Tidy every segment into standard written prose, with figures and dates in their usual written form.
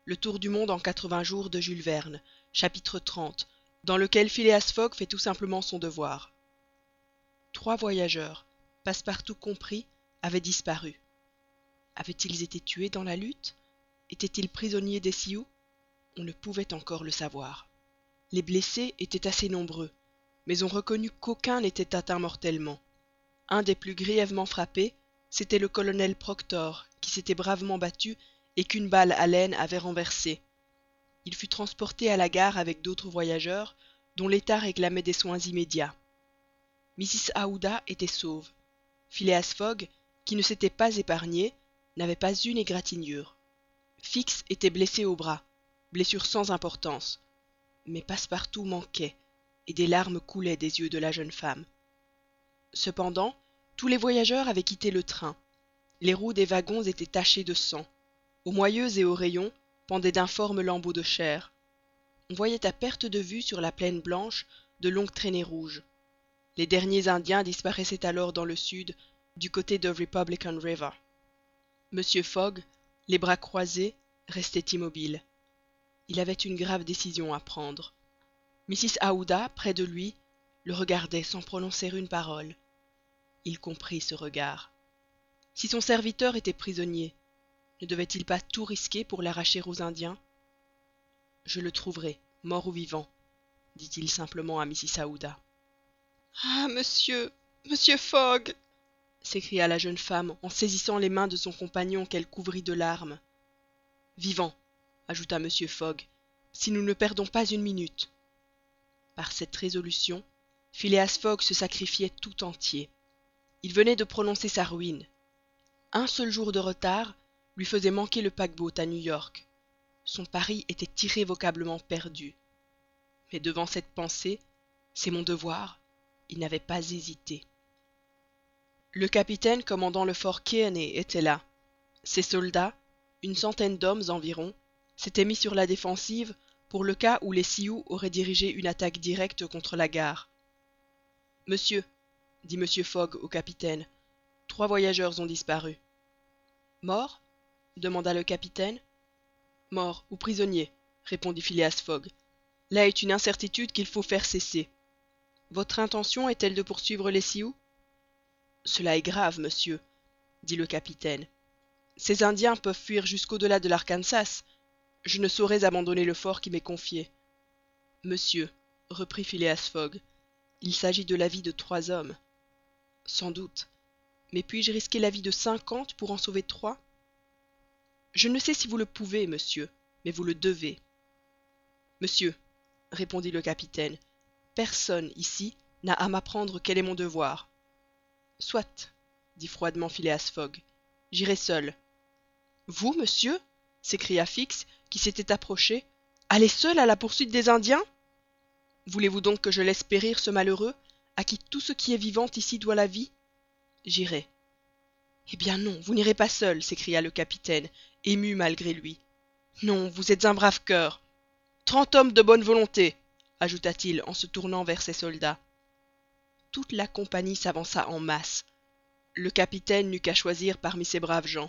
Le tour du monde en 80 jours de Jules Verne, chapitre 30, dans lequel Phileas Fogg fait tout simplement son devoir. 3 voyageurs, Passepartout compris, avaient disparu. Avaient-ils été tués dans la lutte? Étaient-ils prisonniers des Sioux? On ne pouvait encore le savoir. Les blessés étaient assez nombreux, mais on reconnut qu'aucun n'était atteint mortellement. Un des plus grièvement frappés, c'était le colonel Proctor, qui s'était bravement battu et qu'une balle à l'aine avait renversé. Il fut transporté à la gare avec d'autres voyageurs, dont l'état réclamait des soins immédiats. Mrs. Aouda était sauve. Phileas Fogg, qui ne s'était pas épargné, n'avait pas une égratignure. Fix était blessé au bras, blessure sans importance. Mais Passepartout manquait, et des larmes coulaient des yeux de la jeune femme. Cependant, tous les voyageurs avaient quitté le train. Les roues des wagons étaient tachées de sang. Aux moyeux et aux rayons pendaient d'informes lambeaux de chair. On voyait à perte de vue sur la plaine blanche de longues traînées rouges. Les derniers Indiens disparaissaient alors dans le sud, du côté de Republican River. Mr. Fogg, les bras croisés, restait immobile. Il avait une grave décision à prendre. Mrs. Aouda, près de lui, le regardait sans prononcer une parole. Il comprit ce regard. Si son serviteur était prisonnier, ne devait-il pas tout risquer pour l'arracher aux Indiens? « Je le trouverai, mort ou vivant, » dit-il simplement à Mrs. Aouda. « Ah, monsieur Fogg !» s'écria la jeune femme en saisissant les mains de son compagnon qu'elle couvrit de larmes. « Vivant !» ajouta Mr. Fogg, « si nous ne perdons pas une minute. » Par cette résolution, Phileas Fogg se sacrifiait tout entier. Il venait de prononcer sa ruine. Un seul jour de retard lui faisait manquer le paquebot à New York. Son pari était irrévocablement perdu. Mais devant cette pensée, c'est mon devoir, il n'avait pas hésité. Le capitaine commandant le fort Kearney était là. Ses soldats, une centaine d'hommes environ, s'étaient mis sur la défensive pour le cas où les Sioux auraient dirigé une attaque directe contre la gare. « Monsieur, » dit Mr. Fogg au capitaine, « 3 voyageurs ont disparu. »« Morts ?» demanda le capitaine. « Morts ou prisonniers, » répondit Phileas Fogg. « Là est une incertitude qu'il faut faire cesser. Votre intention est-elle de poursuivre les Sioux ?»« Cela est grave, monsieur, » dit le capitaine. « Ces Indiens peuvent fuir jusqu'au-delà de l'Arkansas. Je ne saurais abandonner le fort qui m'est confié. »« Monsieur, » reprit Phileas Fogg, « il s'agit de la vie de 3 hommes. »« Sans doute. Mais puis-je risquer la vie de 50 pour en sauver 3 ?»« Je ne sais si vous le pouvez, monsieur, mais vous le devez. »« Monsieur, » répondit le capitaine, « personne ici n'a à m'apprendre quel est mon devoir. »« Soit, » dit froidement Phileas Fogg, « j'irai seul. »« Vous, monsieur ?» s'écria Fix, qui s'était approché. « Aller seul à la poursuite des Indiens? Voulez-vous donc que je laisse périr ce malheureux, à qui tout ce qui est vivant ici doit la vie? J'irai. »« Eh bien non, vous n'irez pas seul, » s'écria le capitaine, ému malgré lui. « Non, vous êtes un brave cœur. 30 hommes de bonne volonté, ajouta-t-il en se tournant vers ses soldats. Toute la compagnie s'avança en masse. Le capitaine n'eut qu'à choisir parmi ces braves gens.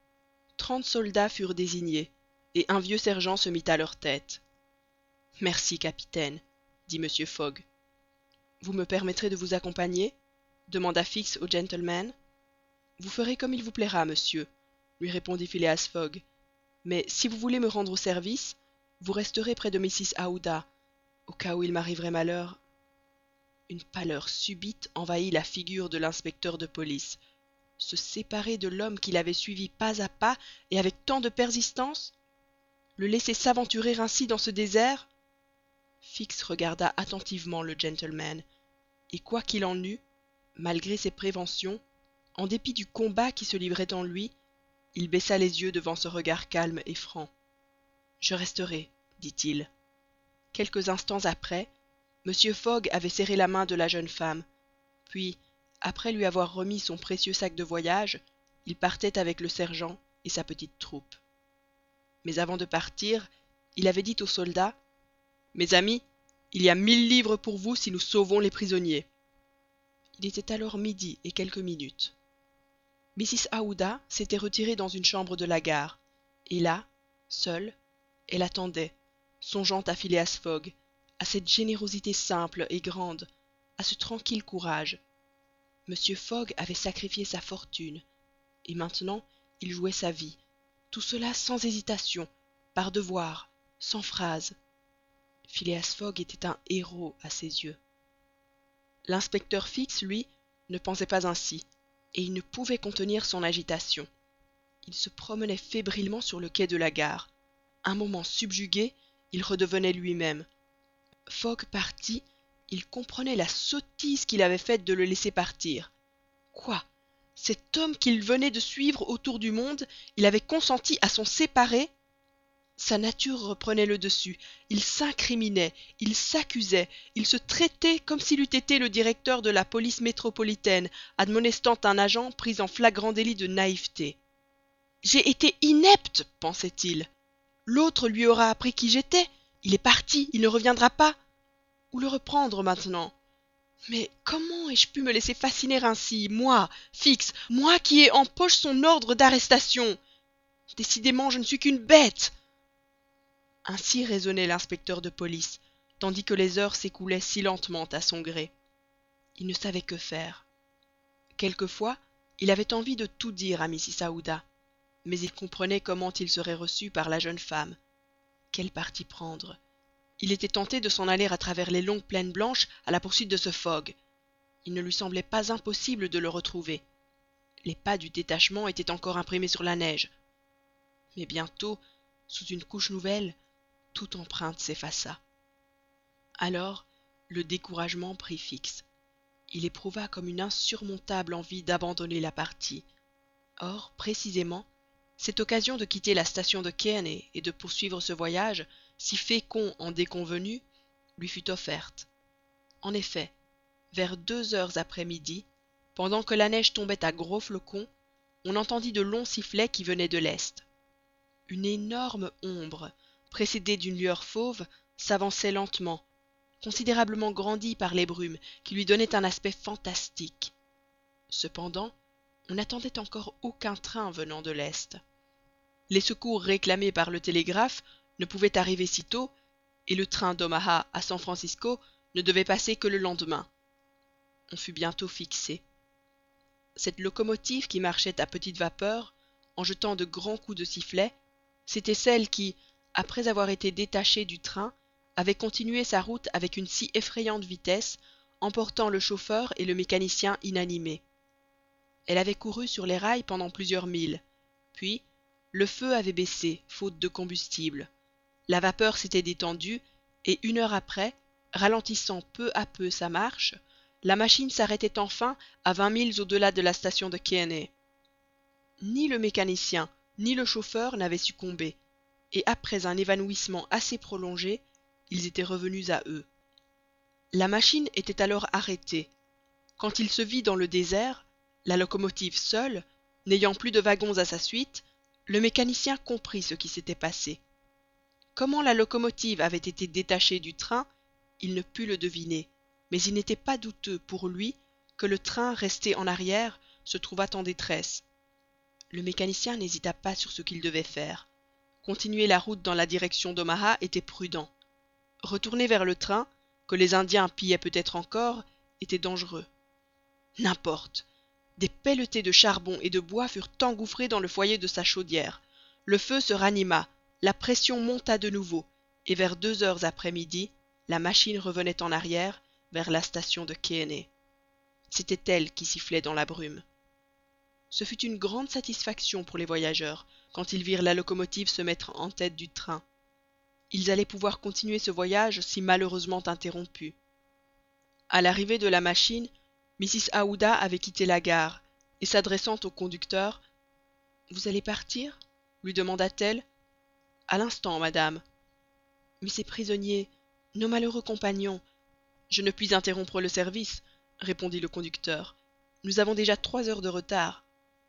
30 soldats furent désignés, et un vieux sergent se mit à leur tête. « Merci, capitaine, » dit Mr. Fogg. « Vous me permettrez de vous accompagner » demanda Fix au gentleman. « Vous ferez comme il vous plaira, monsieur, » lui répondit Phileas Fogg. « Mais si vous voulez me rendre service, vous resterez près de Mrs. Aouda, au cas où il m'arriverait malheur. » Une pâleur subite envahit la figure de l'inspecteur de police. Se séparer de l'homme qu'il avait suivi pas à pas et avec tant de persistance? Le laisser s'aventurer ainsi dans ce désert? Fix regarda attentivement le gentleman, et quoi qu'il en eût, malgré ses préventions, en dépit du combat qui se livrait en lui, il baissa les yeux devant ce regard calme et franc. « Je resterai, » dit-il. Quelques instants après, Mr. Fogg avait serré la main de la jeune femme, puis, après lui avoir remis son précieux sac de voyage, il partait avec le sergent et sa petite troupe. Mais avant de partir, il avait dit aux soldats: « Mes amis, il y a 1000 livres pour vous si nous sauvons les prisonniers. » Il était alors midi et quelques minutes. Mrs. Aouda s'était retirée dans une chambre de la gare, et là, seule, Elle attendait, songeant à Phileas Fogg, à cette générosité simple et grande, à ce tranquille courage. Mr. Fogg avait sacrifié sa fortune, et maintenant il jouait sa vie, tout cela sans hésitation, par devoir, sans phrase. Phileas Fogg était un héros à ses yeux. L'inspecteur Fix, lui, ne pensait pas ainsi, et il ne pouvait contenir son agitation. Il se promenait fébrilement sur le quai de la gare. Un moment subjugué, il redevenait lui-même. Fogg parti, il comprenait la sottise qu'il avait faite de le laisser partir. Quoi? Cet homme qu'il venait de suivre autour du monde, il avait consenti à s'en séparer? Sa nature reprenait le dessus. Il s'incriminait, il s'accusait, il se traitait comme s'il eût été le directeur de la police métropolitaine, admonestant un agent pris en flagrant délit de naïveté. « J'ai été inepte, pensait-il. L'autre lui aura appris qui j'étais. Il est parti, il ne reviendra pas. Où le reprendre maintenant? Mais comment ai-je pu me laisser fasciner ainsi, moi, Fix, moi qui ai en poche son ordre d'arrestation? Décidément, je ne suis qu'une bête. » Ainsi raisonnait l'inspecteur de police, tandis que les heures s'écoulaient si lentement à son gré. Il ne savait que faire. Quelquefois, il avait envie de tout dire à Mrs. Aouda, mais il comprenait comment il serait reçu par la jeune femme. Quel parti prendre? Il était tenté de s'en aller à travers les longues plaines blanches à la poursuite de ce Fogg. Il ne lui semblait pas impossible de le retrouver. Les pas du détachement étaient encore imprimés sur la neige. Mais bientôt, sous une couche nouvelle, toute empreinte s'effaça. Alors, le découragement prit Fix. Il éprouva comme une insurmontable envie d'abandonner la partie. Or, précisément, cette occasion de quitter la station de Kearney et de poursuivre ce voyage, si fécond en déconvenues, lui fut offerte. En effet, vers 2 heures après midi, pendant que la neige tombait à gros flocons, on entendit de longs sifflets qui venaient de l'est. Une énorme ombre, précédée d'une lueur fauve, s'avançait lentement, considérablement grandie par les brumes qui lui donnaient un aspect fantastique. Cependant, on n'attendait encore aucun train venant de l'est. Les secours réclamés par le télégraphe ne pouvaient arriver si tôt, et le train d'Omaha à San Francisco ne devait passer que le lendemain. On fut bientôt fixé. Cette locomotive qui marchait à petite vapeur, en jetant de grands coups de sifflet, c'était celle qui, après avoir été détachée du train, avait continué sa route avec une si effrayante vitesse, emportant le chauffeur et le mécanicien inanimés. Elle avait couru sur les rails pendant plusieurs milles. Puis, le feu avait baissé, faute de combustible. La vapeur s'était détendue, et 1 heure après, ralentissant peu à peu sa marche, la machine s'arrêtait enfin à 20 milles au-delà de la station de Kearney. Ni le mécanicien, ni le chauffeur n'avaient succombé, et après un évanouissement assez prolongé, ils étaient revenus à eux. La machine était alors arrêtée. Quand il se vit dans le désert, la locomotive seule, n'ayant plus de wagons à sa suite, le mécanicien comprit ce qui s'était passé. Comment la locomotive avait été détachée du train, il ne put le deviner, mais il n'était pas douteux pour lui que le train resté en arrière se trouvât en détresse. Le mécanicien n'hésita pas sur ce qu'il devait faire. Continuer la route dans la direction d'Omaha était prudent. Retourner vers le train, que les Indiens pillaient peut-être encore, était dangereux. N'importe. Des pelletées de charbon et de bois furent engouffrés dans le foyer de sa chaudière. Le feu se ranima, la pression monta de nouveau, et vers 2 heures après midi, la machine revenait en arrière vers la station de Kearney. C'était elle qui sifflait dans la brume. Ce fut une grande satisfaction pour les voyageurs quand ils virent la locomotive se mettre en tête du train. Ils allaient pouvoir continuer ce voyage si malheureusement interrompu. À l'arrivée de la machine, Mrs. Aouda avait quitté la gare, et s'adressant au conducteur, « Vous allez partir ?» lui demanda-t-elle. « À l'instant, madame. »« Mais ces prisonniers, nos malheureux compagnons, je ne puis interrompre le service, » répondit le conducteur. « Nous avons déjà 3 heures de retard. »«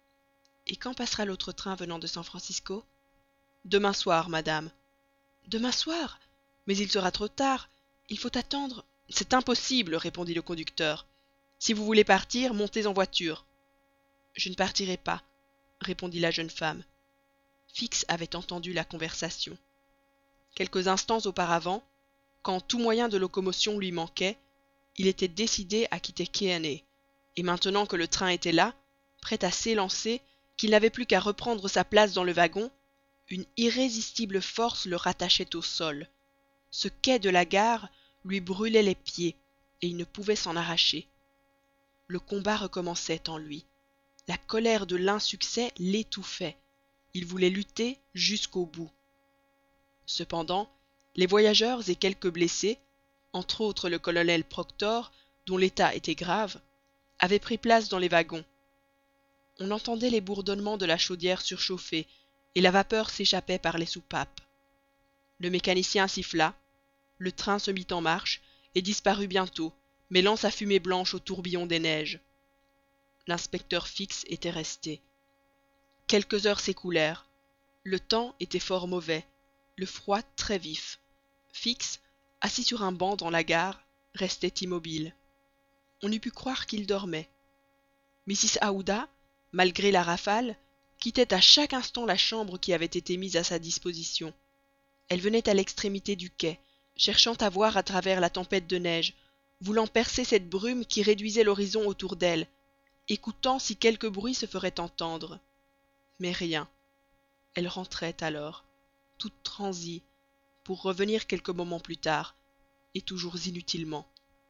Et quand passera l'autre train venant de San Francisco ?»« Demain soir, madame. »« Demain soir? Mais il sera trop tard. Il faut attendre. »« C'est impossible, » répondit le conducteur. « Si vous voulez partir, montez en voiture. »« Je ne partirai pas, » répondit la jeune femme. Fix avait entendu la conversation. Quelques instants auparavant, quand tout moyen de locomotion lui manquait, il était décidé à quitter Kearney, et maintenant que le train était là, prêt à s'élancer, qu'il n'avait plus qu'à reprendre sa place dans le wagon, une irrésistible force le rattachait au sol. Ce quai de la gare lui brûlait les pieds, et il ne pouvait s'en arracher. Le combat recommençait en lui. La colère de l'insuccès l'étouffait. Il voulait lutter jusqu'au bout. Cependant, les voyageurs et quelques blessés, entre autres le colonel Proctor, dont l'état était grave, avaient pris place dans les wagons. On entendait les bourdonnements de la chaudière surchauffée, et la vapeur s'échappait par les soupapes. Le mécanicien siffla, le train se mit en marche et disparut bientôt, mêlant sa fumée blanche au tourbillon des neiges. L'inspecteur Fix était resté. Quelques heures s'écoulèrent. Le temps était fort mauvais, le froid très vif. Fix, assis sur un banc dans la gare, restait immobile. On eût pu croire qu'il dormait. Mrs. Aouda, malgré la rafale, quittait à chaque instant la chambre qui avait été mise à sa disposition. Elle venait à l'extrémité du quai, cherchant à voir à travers la tempête de neige, voulant percer cette brume qui réduisait l'horizon autour d'elle, écoutant si quelque bruit se ferait entendre. Mais rien. Elle rentrait alors, toute transie, pour revenir quelques moments plus tard, et toujours inutilement.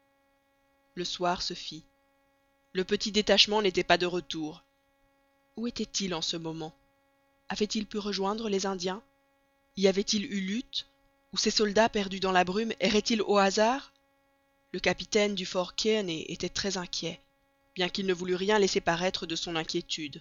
Le soir se fit. Le petit détachement n'était pas de retour. Où était-il en ce moment? Avait-il pu rejoindre les Indiens? Y avait-il eu lutte? Ou ces soldats perdus dans la brume erraient-ils au hasard? Le capitaine du fort Kearney était très inquiet, bien qu'il ne voulût rien laisser paraître de son inquiétude.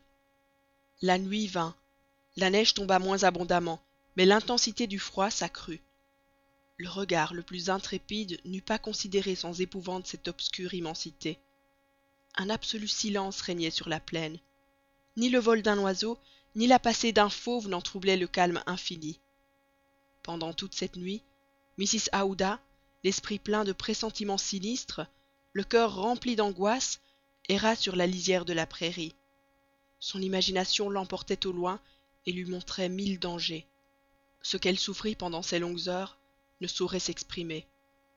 La nuit vint. La neige tomba moins abondamment, mais l'intensité du froid s'accrut. Le regard le plus intrépide n'eût pas considéré sans épouvante cette obscure immensité. Un absolu silence régnait sur la plaine. Ni le vol d'un oiseau, ni la passée d'un fauve n'en troublaient le calme infini. Pendant toute cette nuit, Mrs. Aouda, l'esprit plein de pressentiments sinistres, le cœur rempli d'angoisse, erra sur la lisière de la prairie. Son imagination l'emportait au loin et lui montrait 1000 dangers. Ce qu'elle souffrit pendant ces longues heures ne saurait s'exprimer.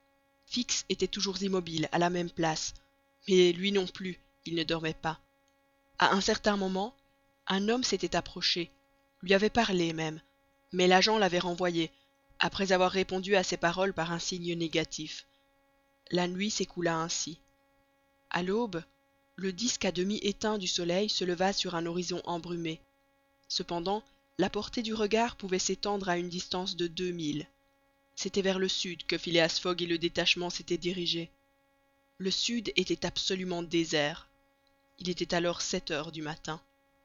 Fix était toujours immobile, à la même place, mais lui non plus, il ne dormait pas. À un certain moment, un homme s'était approché, lui avait parlé même, mais l'agent l'avait renvoyé, après avoir répondu à ses paroles par un signe négatif. La nuit s'écoula ainsi. À l'aube, le disque à demi éteint du soleil se leva sur un horizon embrumé. Cependant, la portée du regard pouvait s'étendre à une distance de 2000. C'était vers le sud que Phileas Fogg et le détachement s'étaient dirigés. Le sud était absolument désert. Il était alors 7 heures du matin.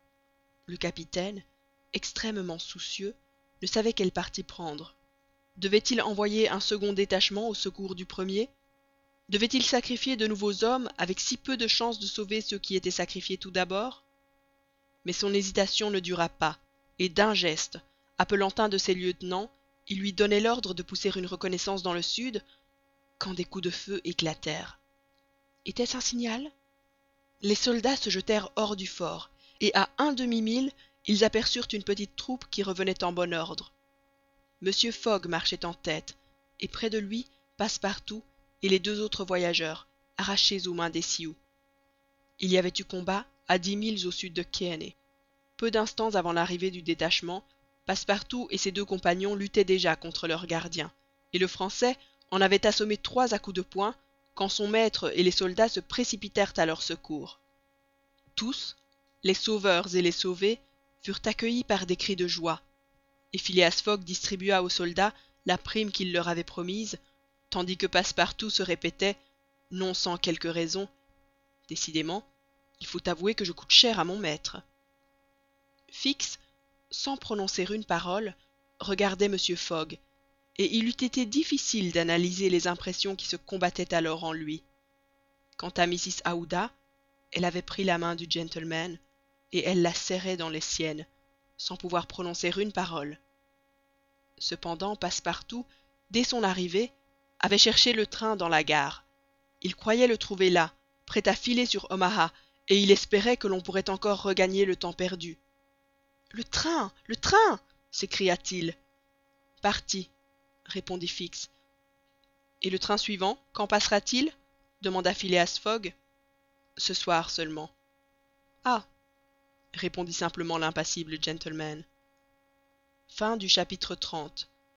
Le capitaine, extrêmement soucieux, ne savait quel parti prendre. Devait-il envoyer un second détachement au secours du premier? Devait-il sacrifier de nouveaux hommes avec si peu de chances de sauver ceux qui étaient sacrifiés tout d'abord? Mais son hésitation ne dura pas, et d'un geste, appelant un de ses lieutenants, il lui donnait l'ordre de pousser une reconnaissance dans le sud, quand des coups de feu éclatèrent. Était-ce un signal? Les soldats se jetèrent hors du fort, et à un demi-mille, ils aperçurent une petite troupe qui revenait en bon ordre. Mr. Fogg marchait en tête, et près de lui, Passepartout et les 2 autres voyageurs, arrachés aux mains des Sioux. Il y avait eu combat à 10 milles au sud de Kearney. Peu d'instants avant l'arrivée du détachement, Passepartout et ses 2 compagnons luttaient déjà contre leurs gardiens, et le Français en avait assommé 3 à coups de poing, quand son maître et les soldats se précipitèrent à leur secours. Tous, les sauveurs et les sauvés, furent accueillis par des cris de joie, et Phileas Fogg distribua aux soldats la prime qu'il leur avait promise, tandis que Passepartout se répétait, non sans quelque raison, « Décidément, il faut avouer que je coûte cher à mon maître. » Fix, sans prononcer une parole, regardait Mr. Fogg, et il eût été difficile d'analyser les impressions qui se combattaient alors en lui. Quant à Mrs. Aouda, elle avait pris la main du gentleman, et elle la serrait dans les siennes, sans pouvoir prononcer une parole. Cependant, Passepartout, dès son arrivée, avait cherché le train dans la gare. Il croyait le trouver là, prêt à filer sur Omaha, et il espérait que l'on pourrait encore regagner le temps perdu. « Le train! Le train !» s'écria-t-il. « Parti. répondit Fix. Et le train suivant, quand passera-t-il demanda Phileas Fogg. Ce soir seulement. Ah, répondit simplement l'impassible gentleman. Chapitre 30.